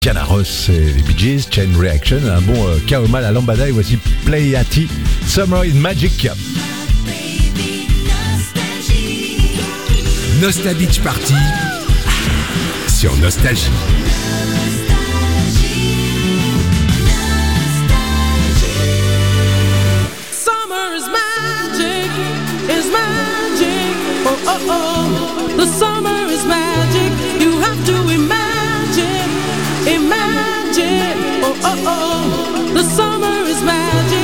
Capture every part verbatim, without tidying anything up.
Diana Ross et les Bee Gees, Chain Reaction, un bon euh, Kaoma la lambada, et voici Play Ati, Summer is Magic. Nostal Beach Party sur Nostalgie. Summer is magic, is magic. Oh oh oh, the summer is magic. You have to imagine, imagine. Oh oh oh, the summer is magic.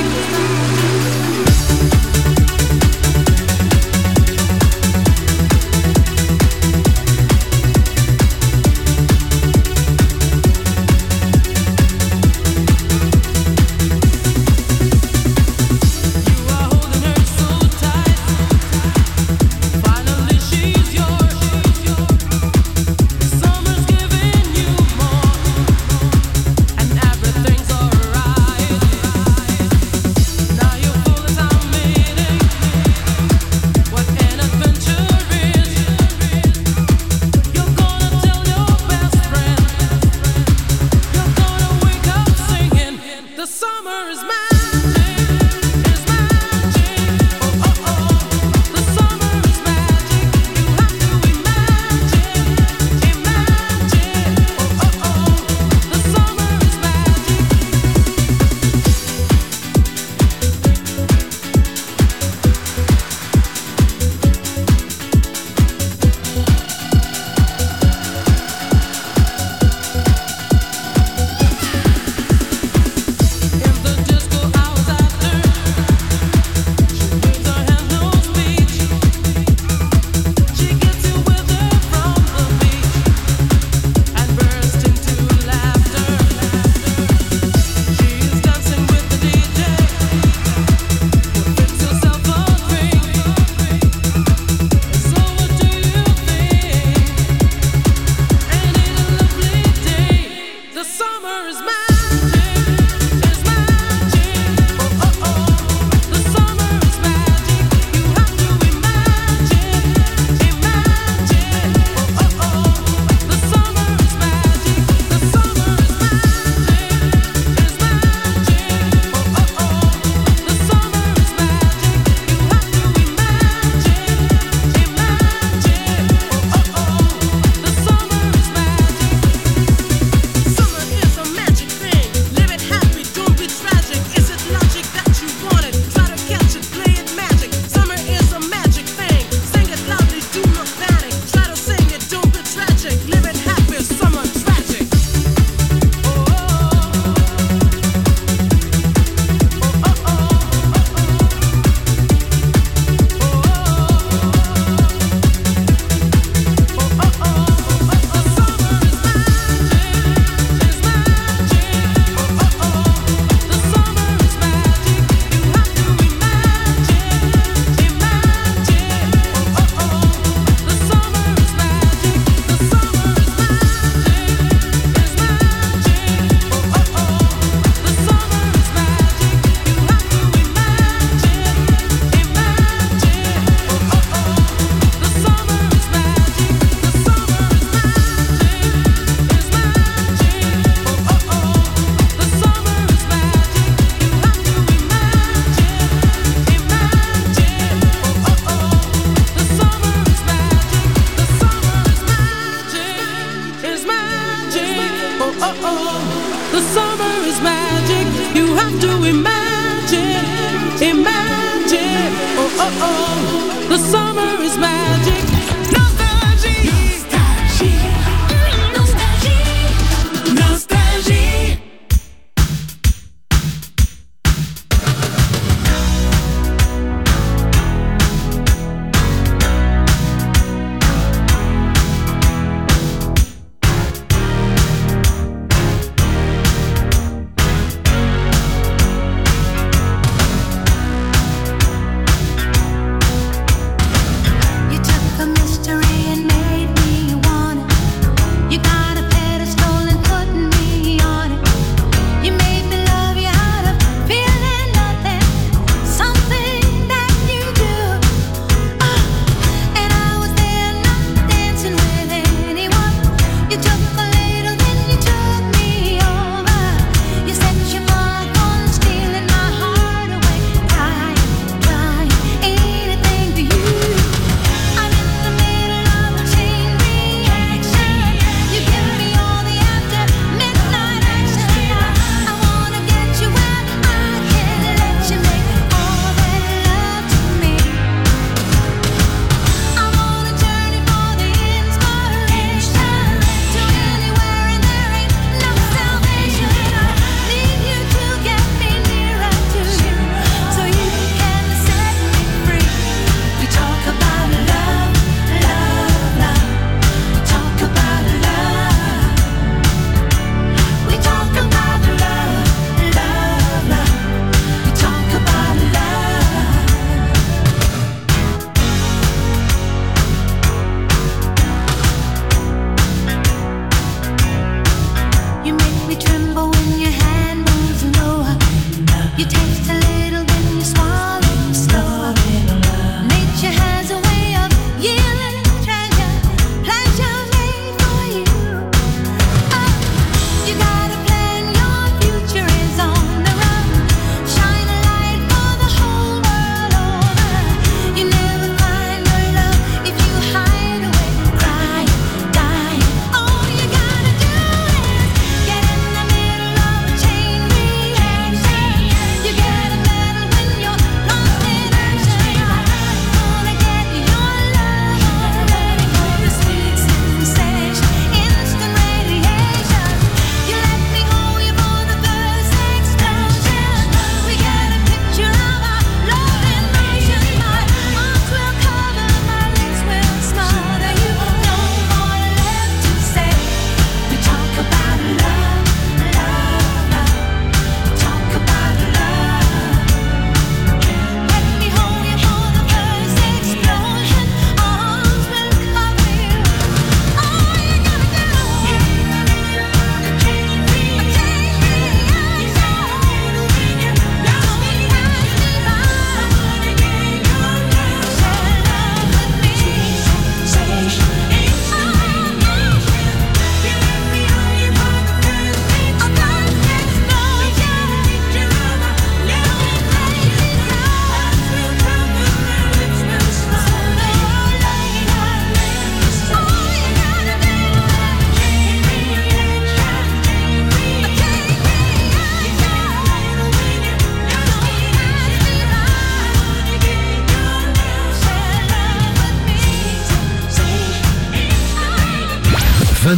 You took a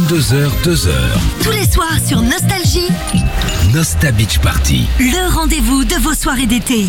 vingt-deux heures, deux heures. Tous les soirs sur Nostalgie, Nostal Beach Party. le rendez-vous de vos soirées d'été.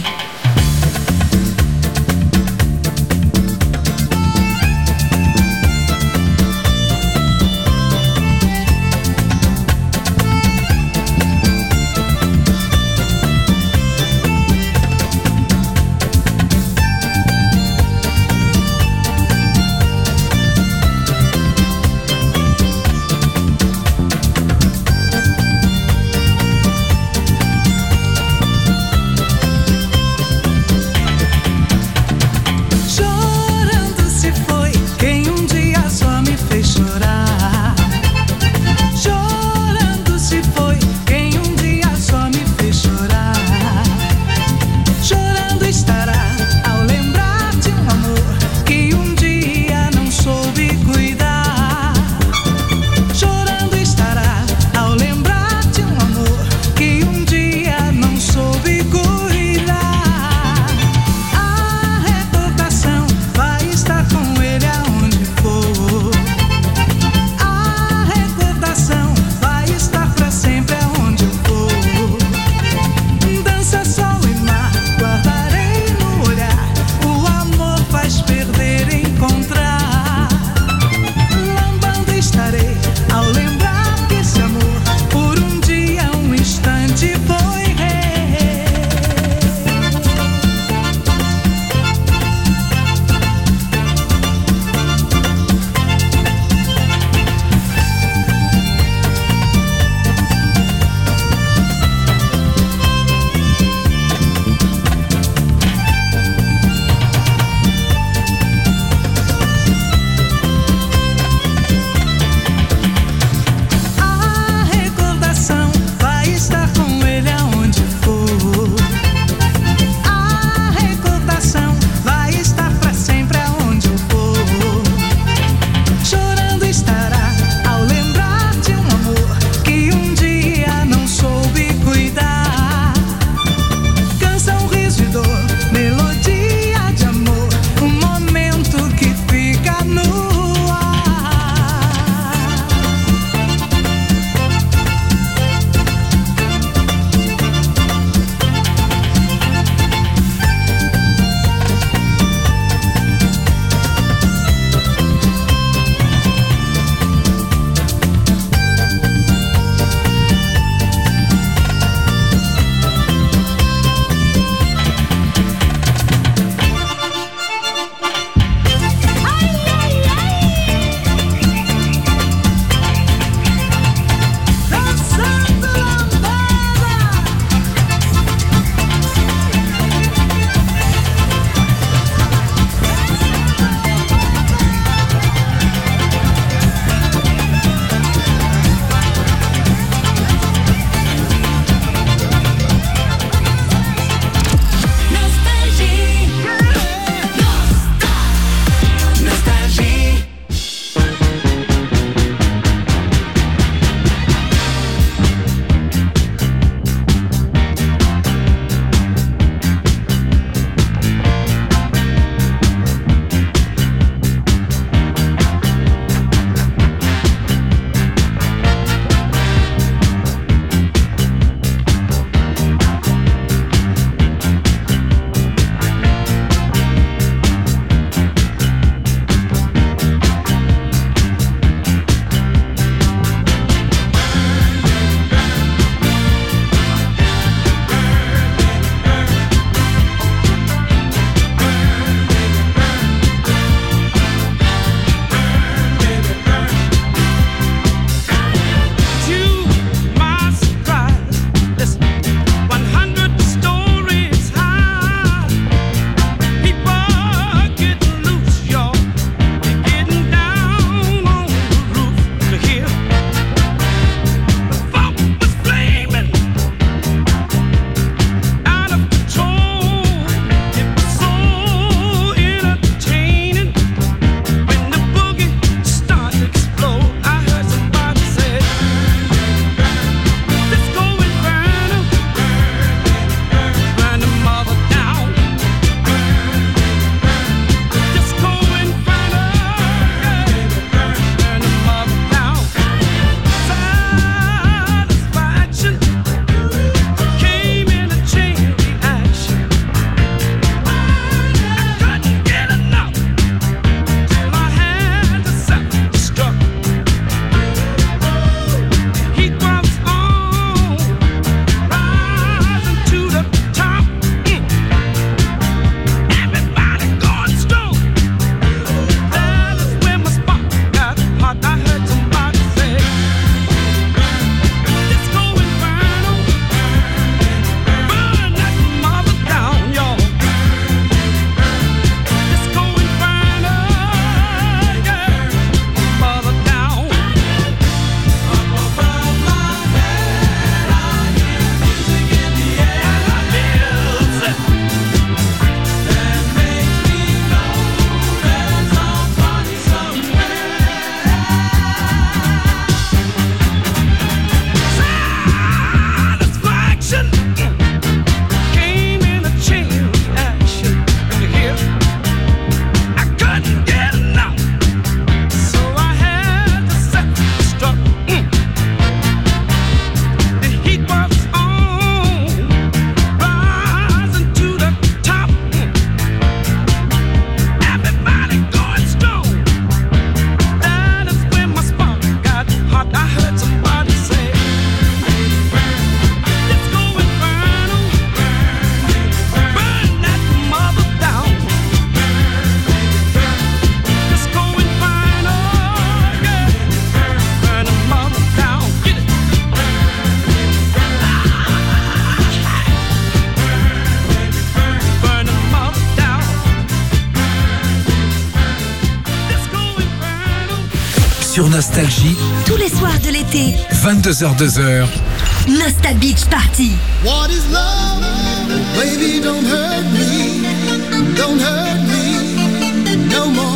sur Nostalgie, Tous les soirs de l'été, vingt-deux heures deux heures. Nostal Beach Party. What is love? Baby, don't hurt me. Don't hurt me no more.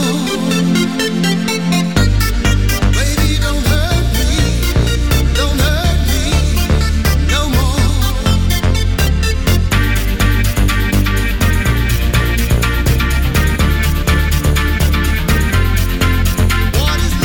Baby, don't hurt me. Don't hurt me no more. What is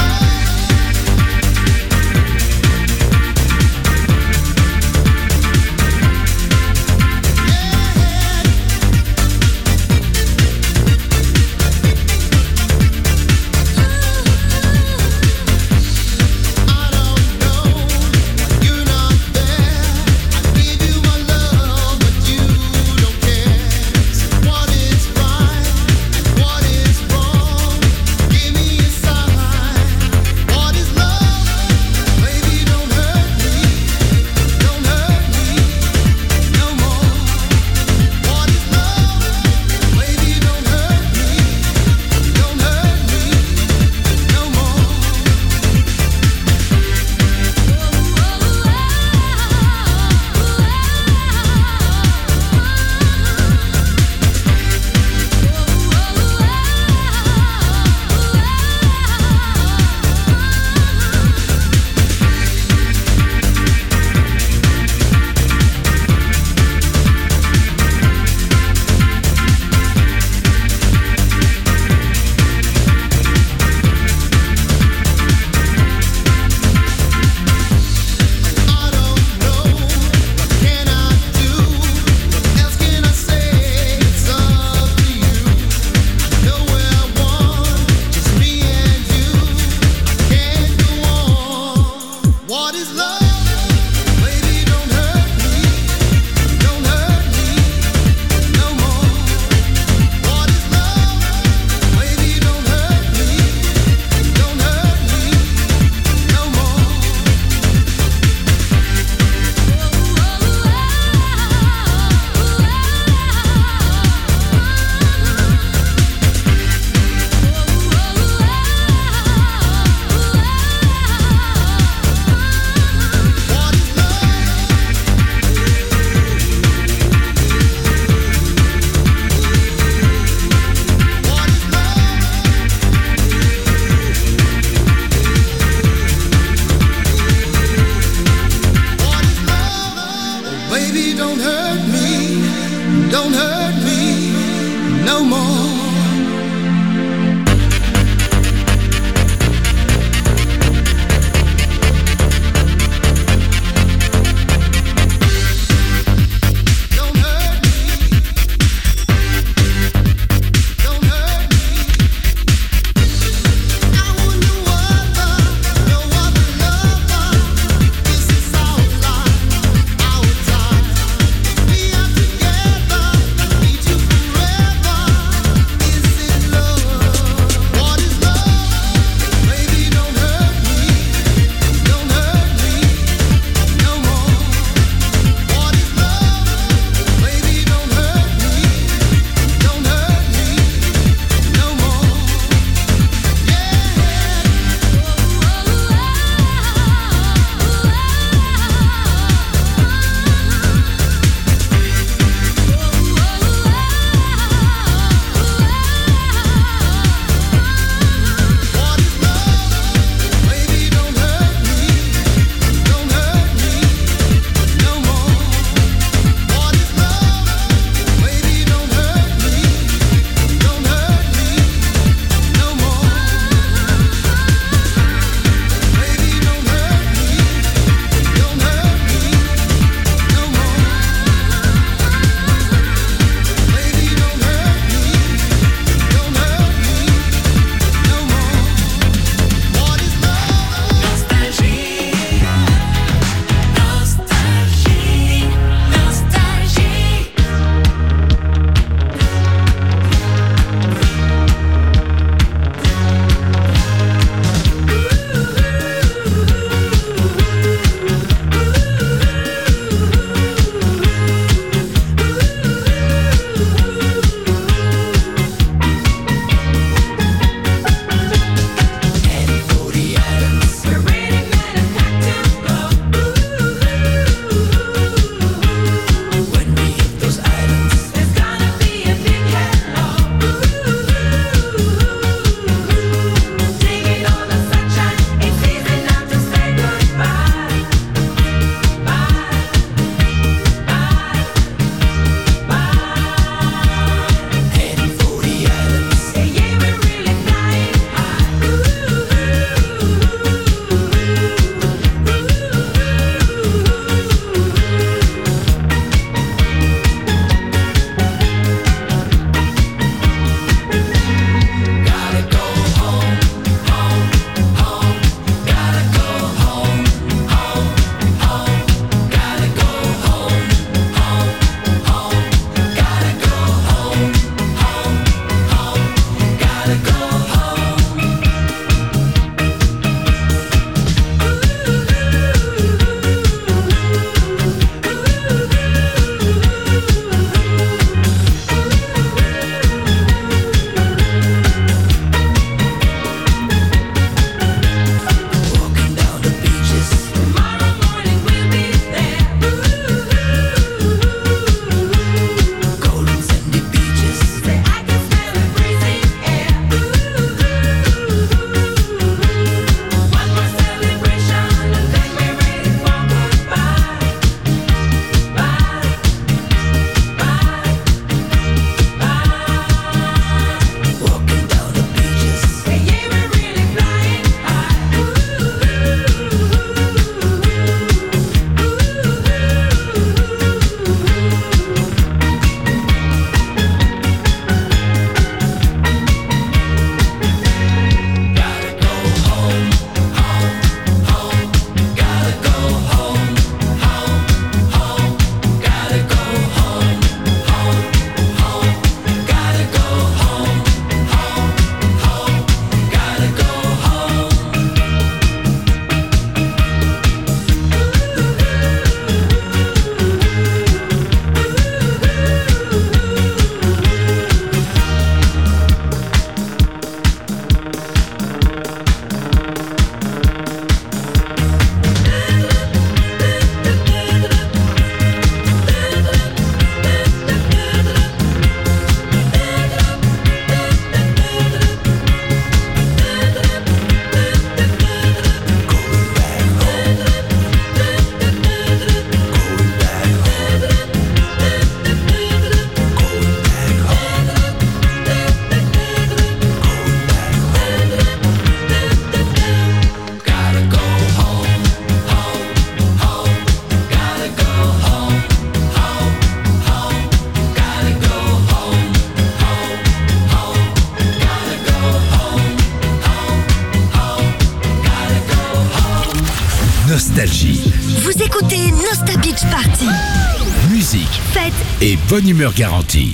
C'est Nosta Beach Party. Musique, Fête et bonne humeur garantie.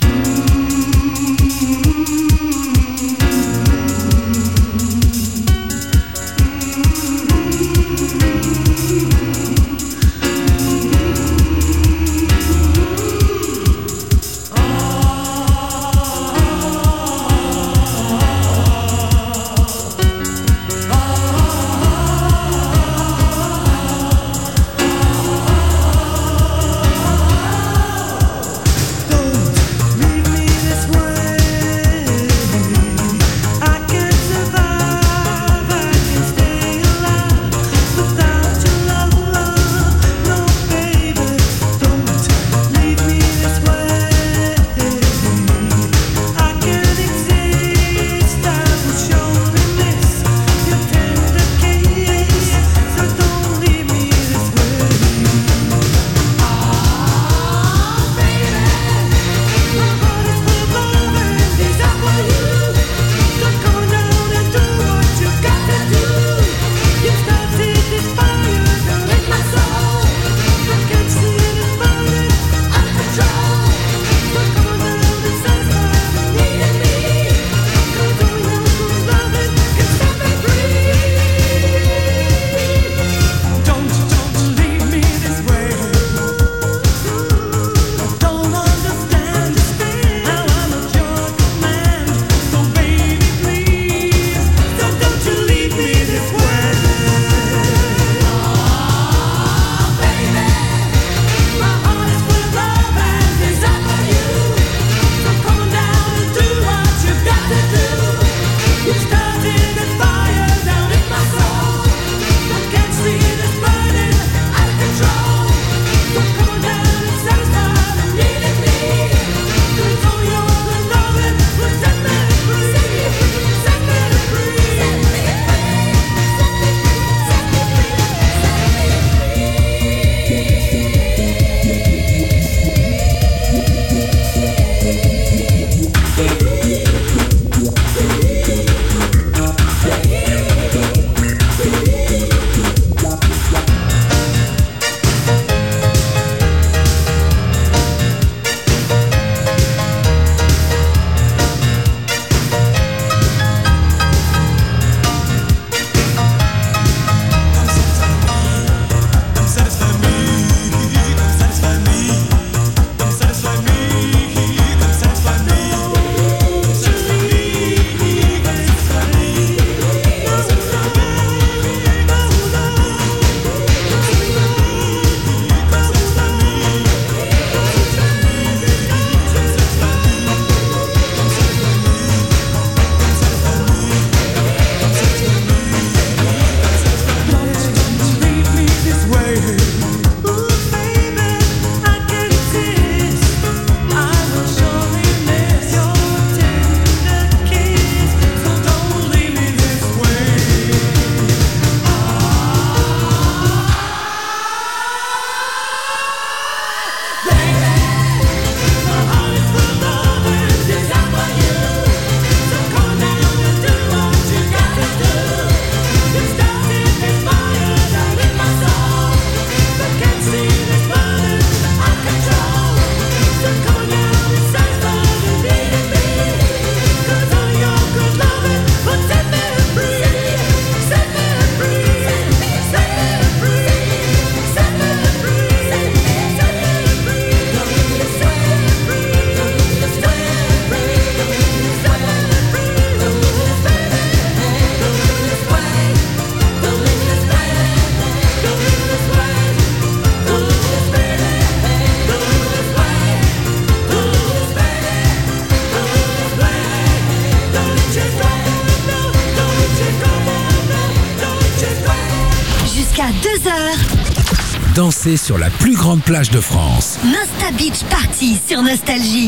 Danser sur la plus grande plage de France. Nosta Beach Party sur Nostalgie.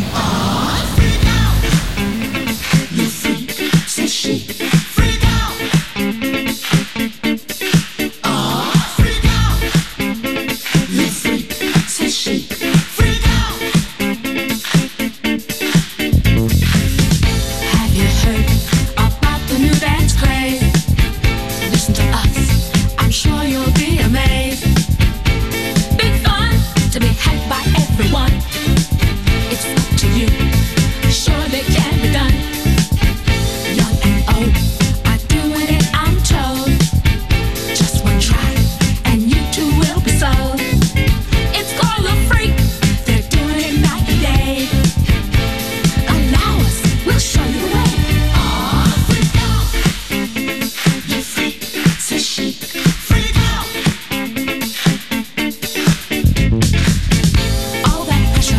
everyone. It's up to you. Surely can be done. Young and old are doing it, I'm told. Just one try, and you too will be sold. It's called a freak. They're doing it night and day. Allow us, we'll show you the way. Oh, freak out. You freak, says she. Freak out. All that pressure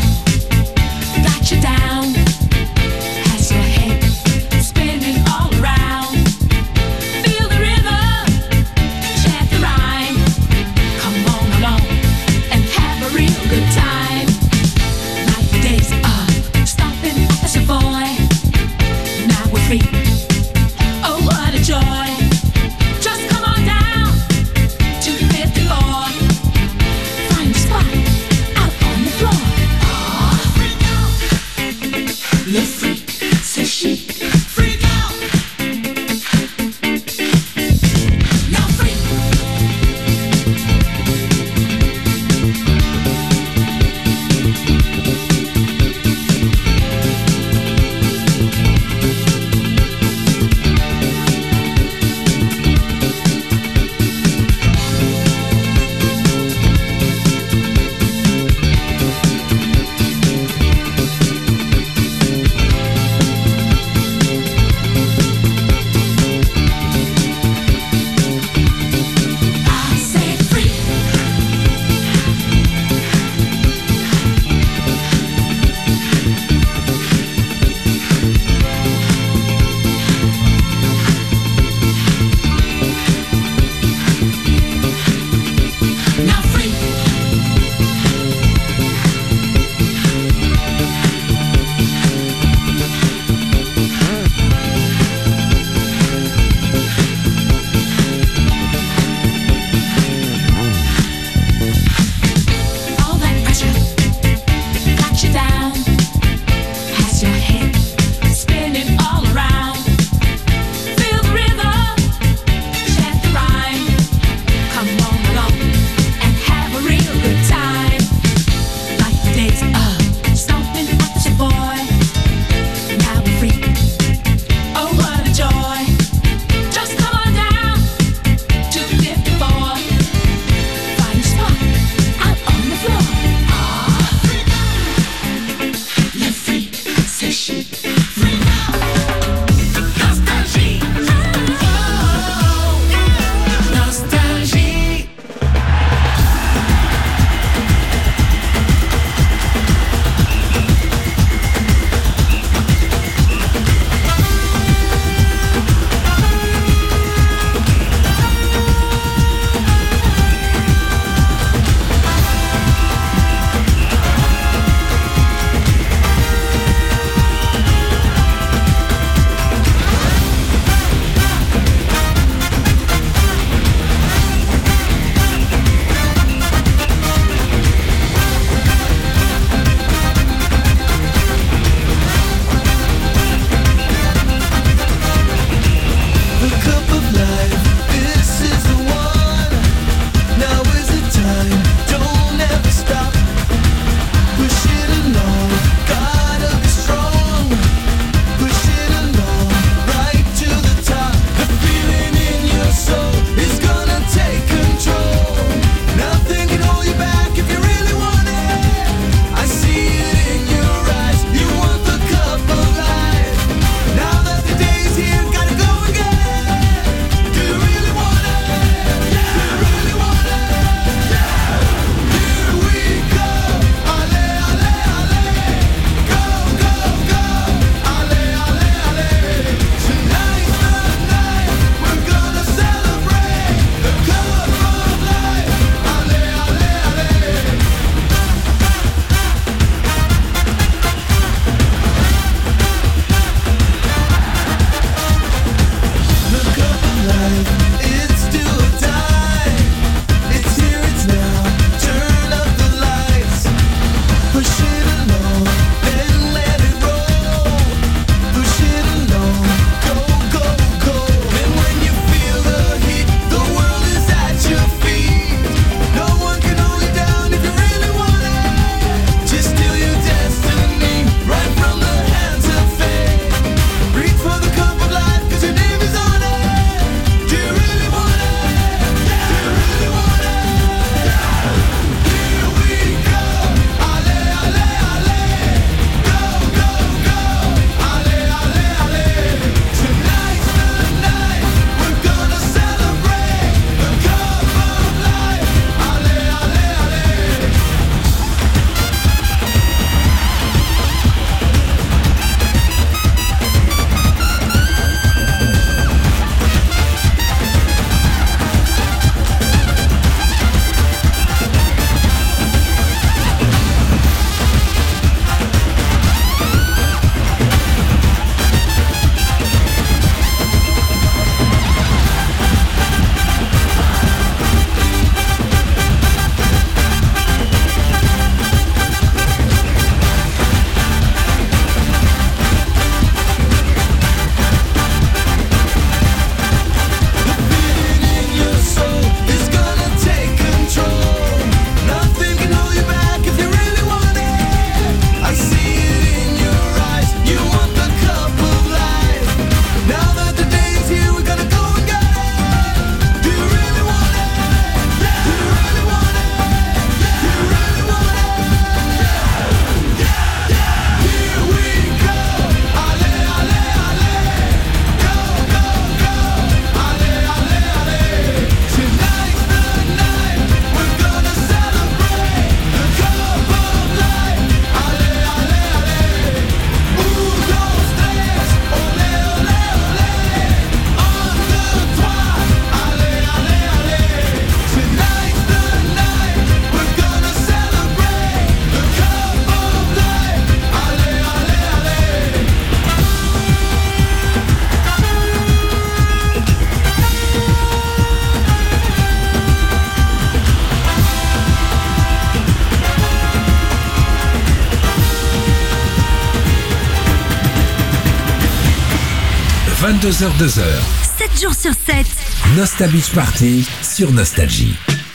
vingt-deux heures deux heures. sept jours sur sept. Nostal Beach Party sur Nostalgie.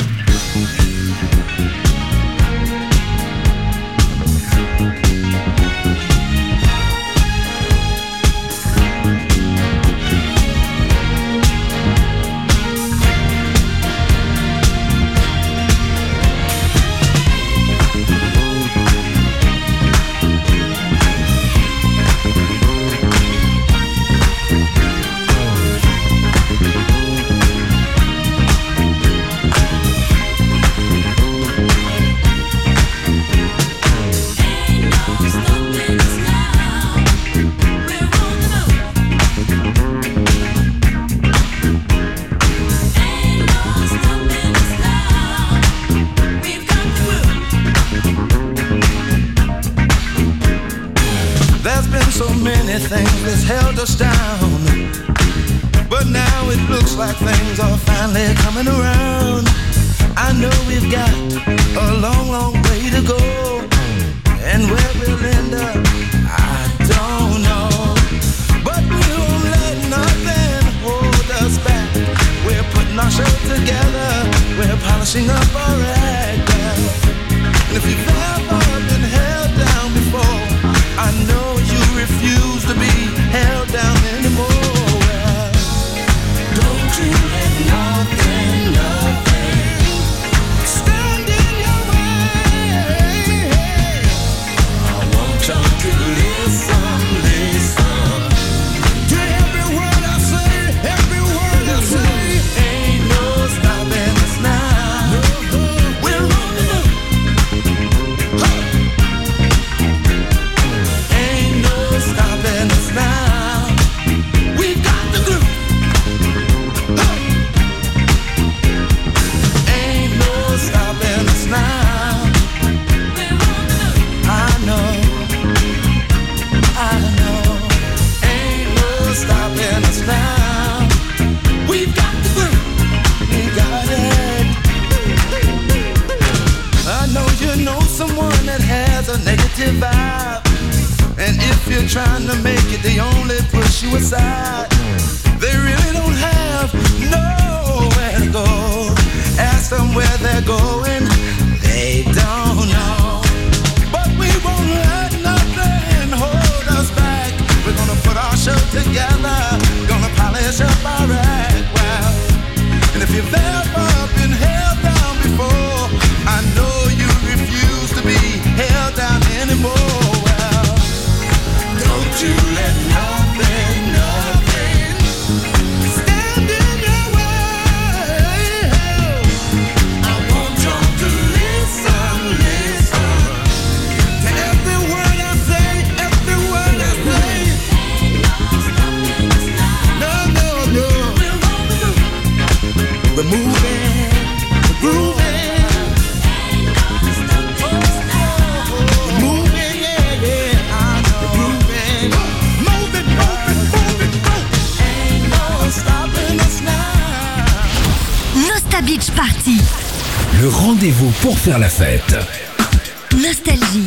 Things that's held us down, but now it looks like things are finally coming around. I know we've got a long, long way to go, and where we'll end up, I don't know. But we won't let nothing hold us back. We're putting our show together, we're polishing up our act. And if you've ever been held down before, I know you refuse to be held down anymore. Don't you let nothing, nothing stand in your way. I want you to listen, listen to every word I say, every word I say. Ain't no stopping us now. We're on the move. Stopping us now. We've got the groove. Hey. Ain't no stopping us now. I know, I know. Ain't no stopping us now. We've got the groove. We got it. I know you know someone that has a negative vibe. And if you're trying to make it, they only push you aside. They really don't have nowhere to go. Ask them where they're going, they don't know. But we won't let nothing hold us back. We're gonna put our show together, gonna polish up our act. Well, and if you've ever been held down before, I know you refuse to be held down anymore. Don't you let nothing, nothing stand in your way. I want you to listen, listen to every word I say, every word I say. No, no, no. We're moving, we're grooving. Nostal Beach Party. Le rendez-vous pour faire la fête. Nostalgie.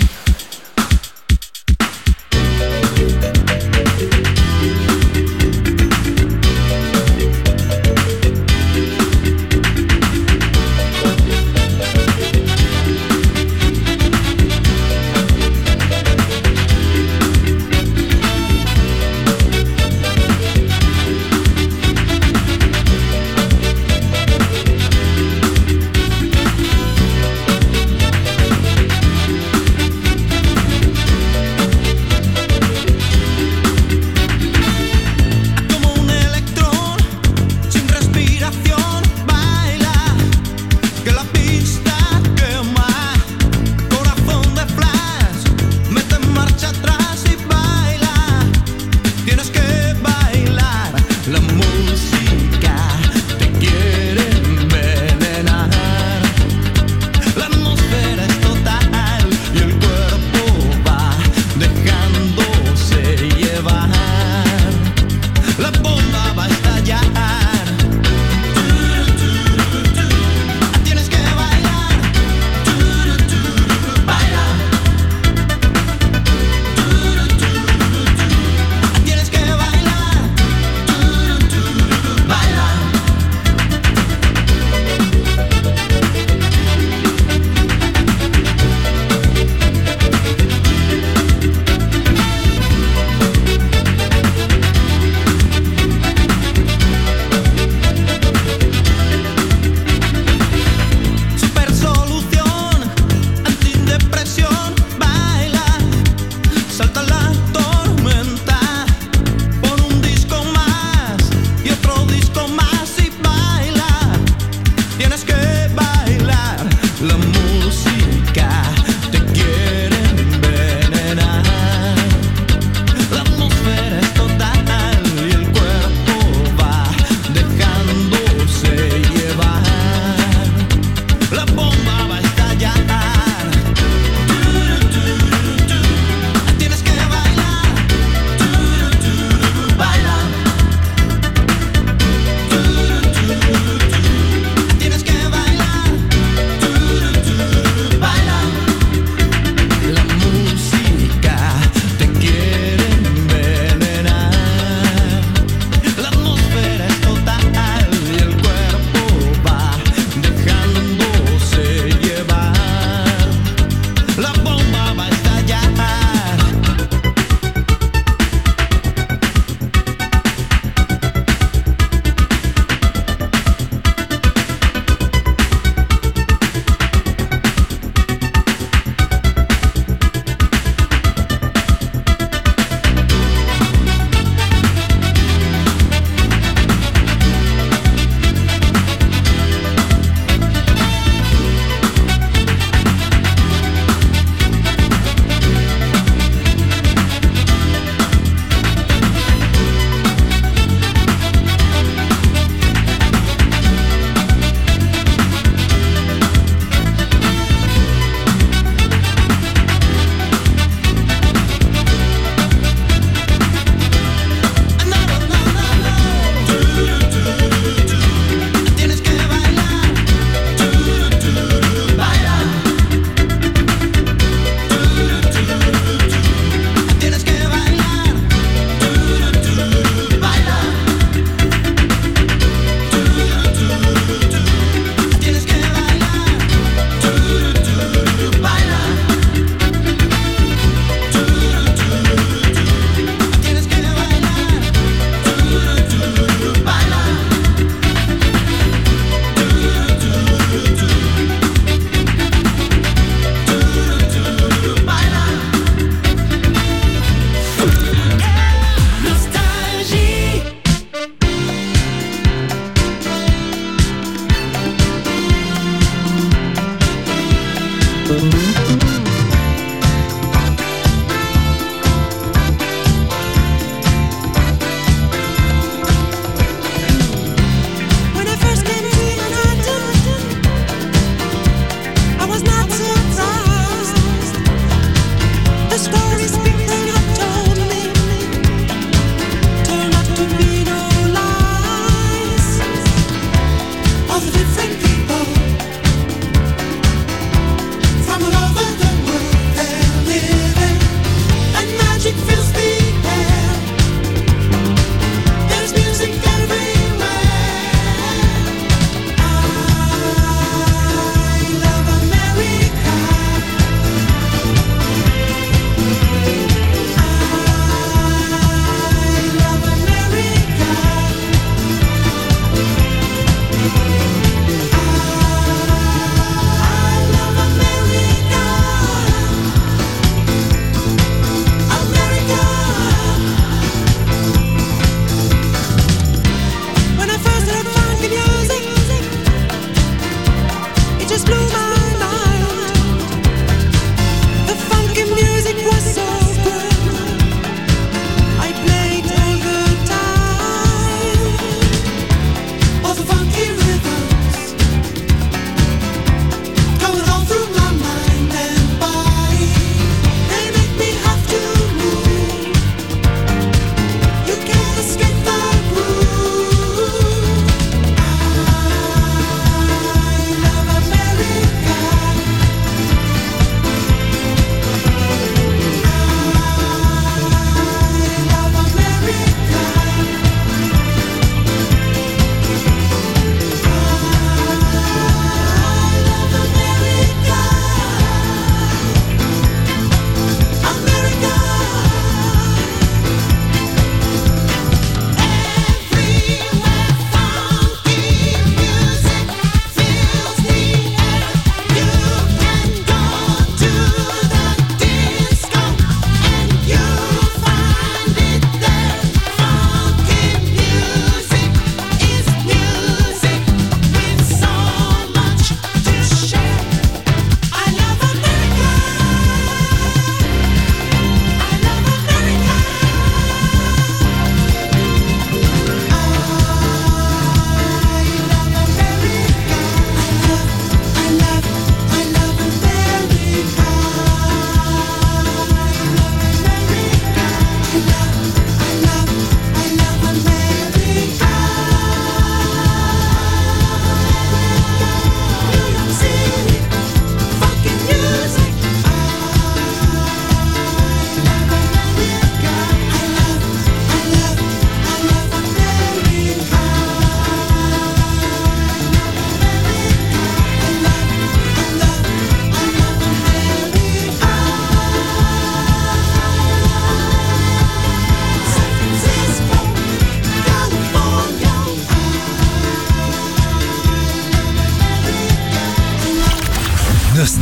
diversión, baila, salta la tormenta, pon un disco más y otro disco más y baila, tienes que bailar, la música te quiere envenenar, la atmósfera es total y el cuerpo va dejándose llevar, la bomba va a estallar.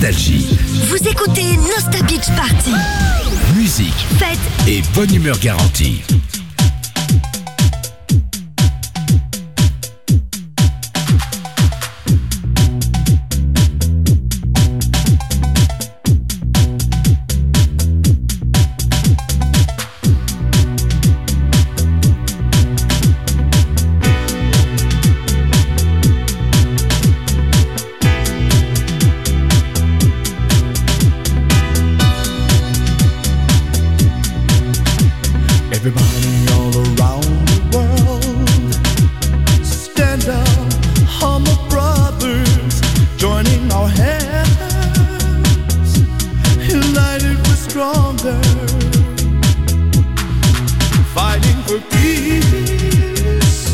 Nostalgie. Vous écoutez Nostal Beach Party. Musique, Fête et bonne humeur garantie. Everybody all around the world, stand up, humble brothers, joining our hands, united we're stronger, fighting for peace,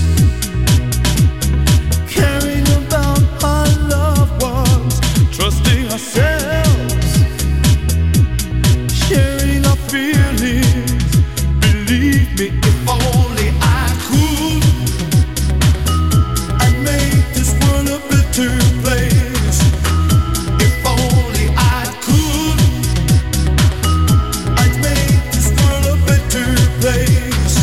caring about our loved ones, trusting ourselves, sharing our feelings. Believe me, if only I could, I'd make this world a better place. If only I could, I'd make this world a better place.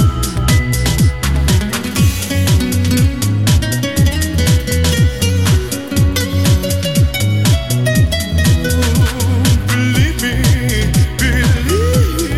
Believe me, believe.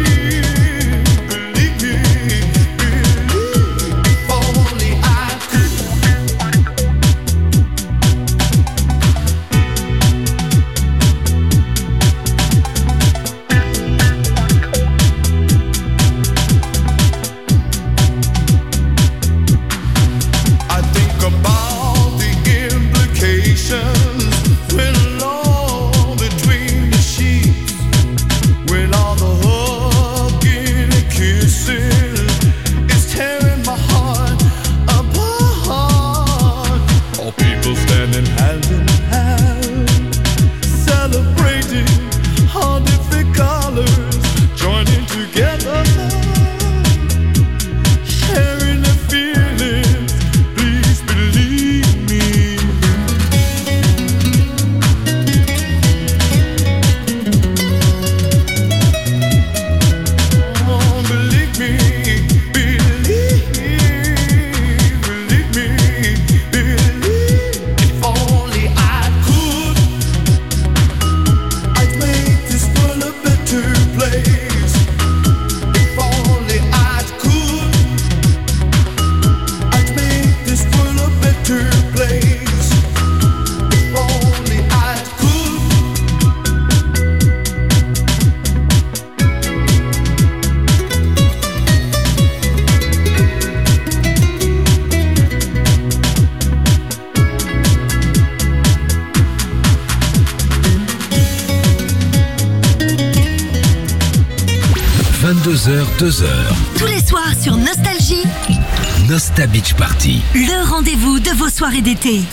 vingt-deux heures, deux heures. tous les soirs sur Nostalgie, Nostal Beach Party. le rendez-vous de vos soirées d'été.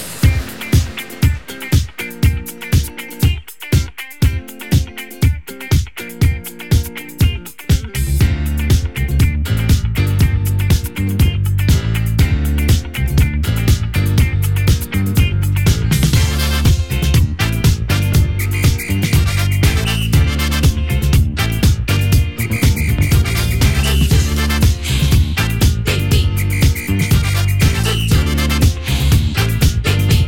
Beep, beep.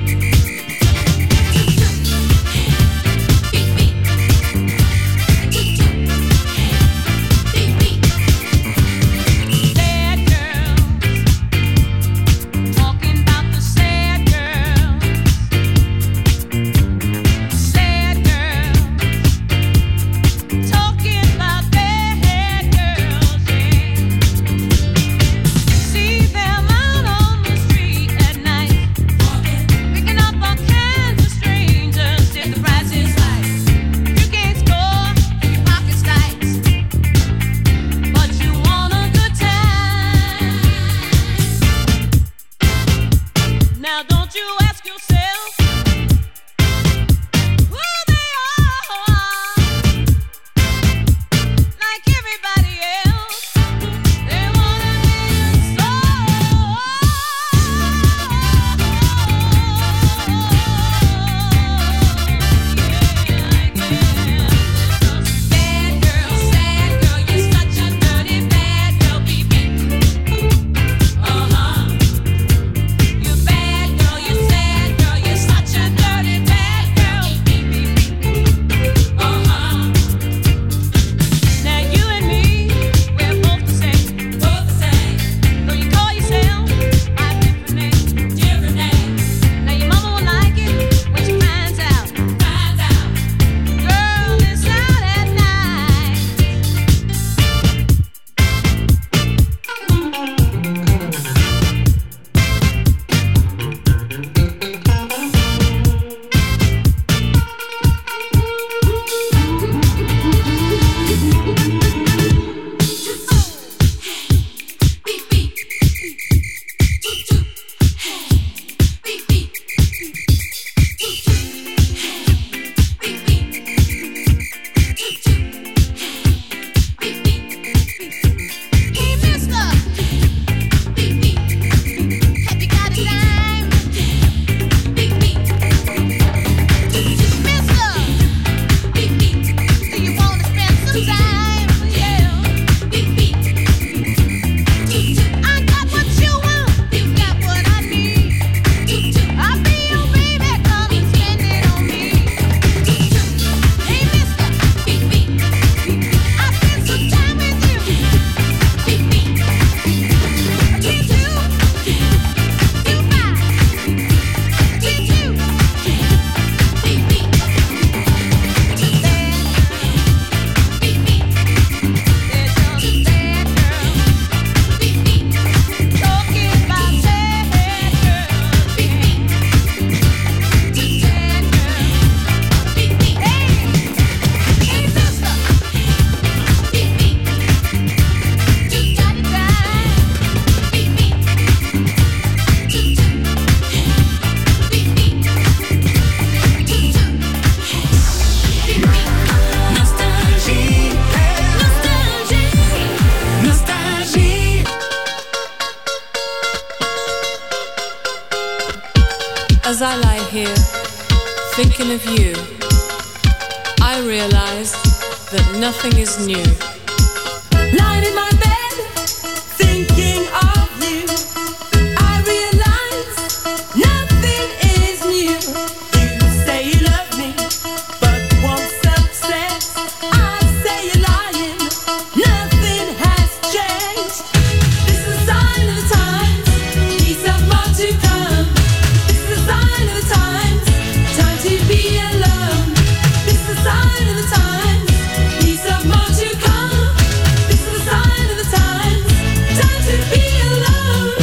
thinking of you, I realize that nothing is new. Lying in my bed, thinking of you, I realize nothing is new. You say you love me, but want success. I say you're lying, nothing has changed. This is a sign of the times, peace of more to come. This is a sign of the times, time to be alone. This is a sign of the times, peace of more to come. This is a sign of the times, time to be alone.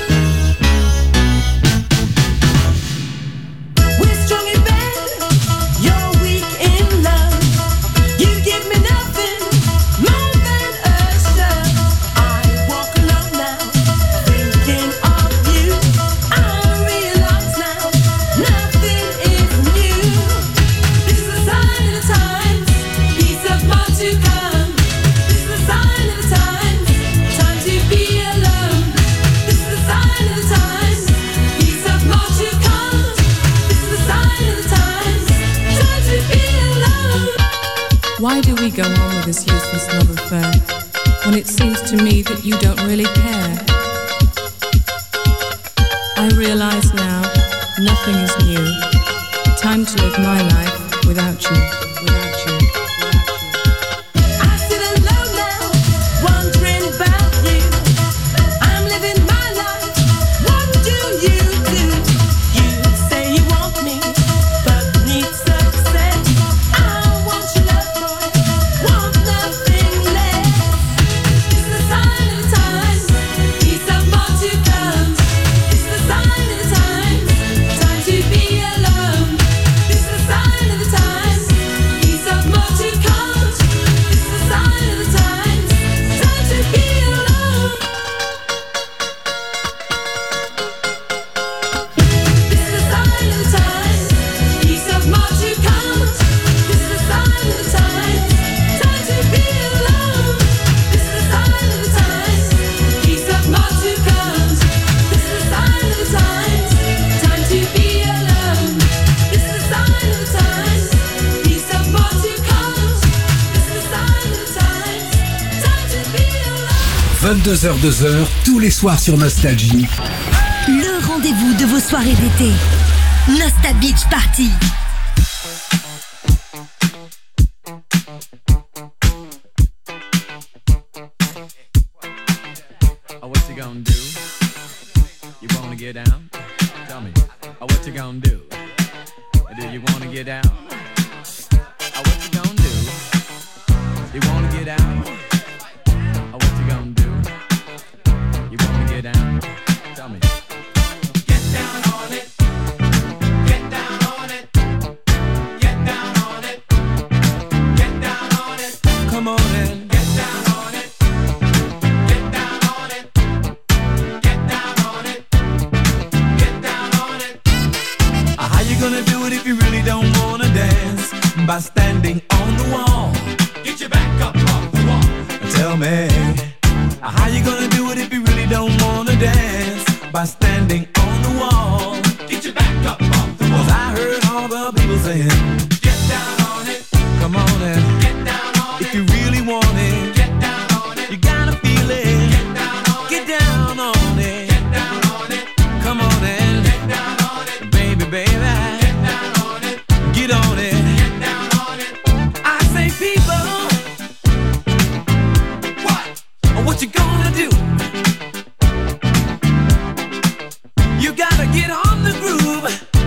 We're strong in bed, you're weak in love. You give me nothing more than a shove. I walk alone now, thinking of you. I realize now, nothing is new. This is a sign of the times, peace of more to come. This is a sign of the times, time to be alone. This is a sign of the times, peace of more to come. This is a sign of the times, time to be alone. Why do we go on with this useless love affair when it seems to me that you don't really care? I realize now nothing is new. Time to live my life without you, without you, without you. I sit alone now, wondering about you. I'm living my life, what do you do? You say you want me, but need success. I want your love, boy, want nothing less. This is a sign of the times, peace of more to come. This is a sign of the times, time to be alone. This is a sign of the times, peace of more to come. This is a sign of the times, time to be alone. This is a sign of the times, peace of more to come. This is a sign of the times, time to be alone. This is a sign of the times, peace of more to come. This is a sign of the times, time to be alone. This is a sign of the times, peace of more to come. This is a sign of the times, time to be alone. vingt-deux heures deux heures, tous les soirs sur Nostalgie. Le rendez-vous de vos soirées d'été. Nostal Beach Party. Oh, what you gonna do? You wanna get down? Tell me. Oh, what you gonna do? Do you wanna get down? Oh, what you gonna do? You wanna get down? Oh, what you gonna do? You wanna get down? Tell me. Get down on it. Get down on it. Get down on it. Get down on it. Come on in. Get down on it. Get down on it. Get down on it. Get down on it. Uh, How you gonna do it if you really don't wanna dance? By standing on the wall. Get your back up off the wall. Tell me. uh, How you gonna do it if you really don't wanna dance? By standing on the wall. Get your back up off the wall. 'Cause I heard all the people saying, get down on it. Come on and get down on it. If you really want it, get down on it. You gotta feel it. Get down on it. Get down on it. Get down on it. Come on and get down on it. Baby, baby. Get down on it. Get on it. Get down on it. I say people, what? What you gonna do? You gotta get on the groove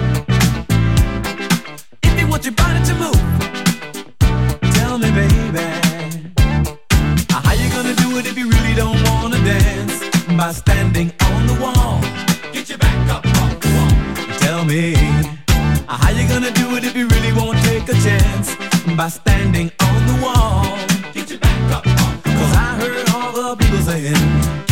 if you want your body to move. Tell me, baby, uh, how you gonna do it if you really don't wanna dance? By standing on the wall. Get your back up off the wall. Tell me, uh, how you gonna do it if you really won't take a chance? By standing on the wall. Get your back up off the wall. 'Cause I heard all the people saying,